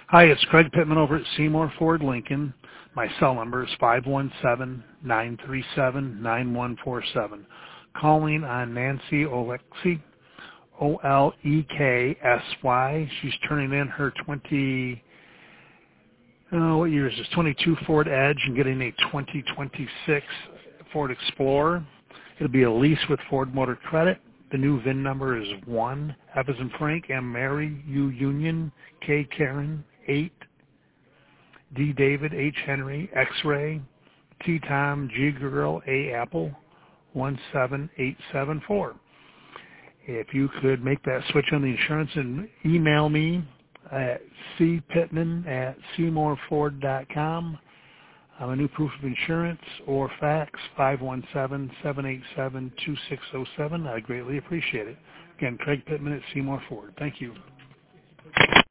Hi, it's Craig Pittman over at Seymour Ford Lincoln. My cell number is 517-937-9147. Calling on Nancy Oleksy, Oleksy. She's turning in her 22 Ford Edge and getting a 2026 Ford Explorer. It'll be a lease with Ford Motor Credit. The new VIN number is 1, F as in Frank, M Mary, U Union, K Karen, 8, D David, H Henry, X-Ray, T Tom, G Girl, A Apple, 17874. If you could make that switch on the insurance and email me at cpittman@seymourford.com. I'm a new proof of insurance or fax 517-787-2607. I greatly appreciate it. Again, Craig Pittman at Seymour Ford. Thank you.